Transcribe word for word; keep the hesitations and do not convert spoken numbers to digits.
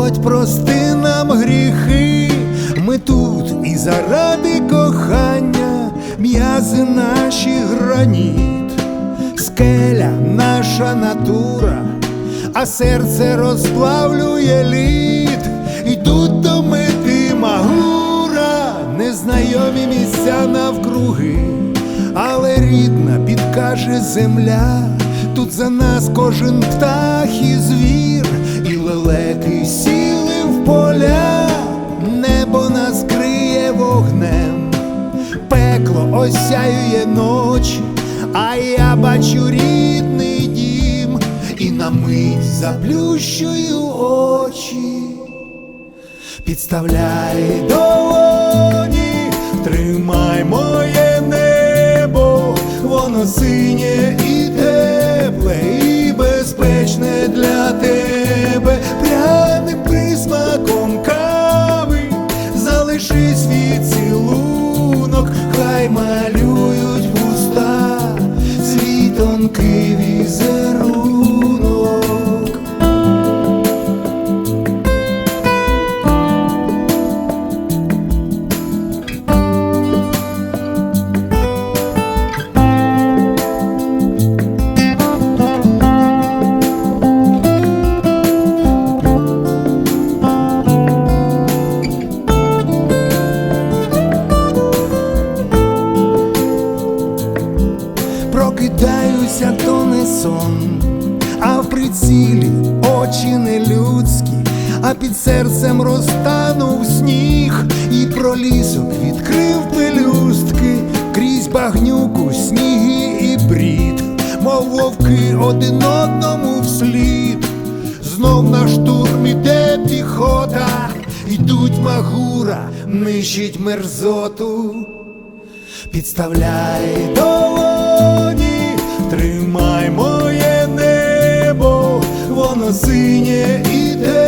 Господь, прости нам гріхи, ми тут і заради кохання, м'язи наші граніт, скеля наша натура, а серце розплавлює лід. Йдуть до мети Магура, незнайомі місця навкруги, але рідна підкаже земля. Тут за нас кожен птах і звір, і лелеки сіли в поля. Небо нас криє вогнем, пекло осяює ночі, а я бачу рідний дім і на мить заплющую очі. Підставляй долоні, тримай моє небо, воно синє і тепле, і безпечне для тебе. Пряним присмаком кави залиши свій цілунок, хай малюють вуста свій тонкий візерунок. Прокидаюся, то не сон, а в прицілі очі нелюдські, а під серцем розтанув сніг, і пролісок відкрив пелюстки, крізь багнюку сніги і брід, мов вовки один одному вслід. Знов на штурм іде піхота, йдуть Магура, нищить мерзоту. Підставляй долоні, тримай моє небо, воно синє і те.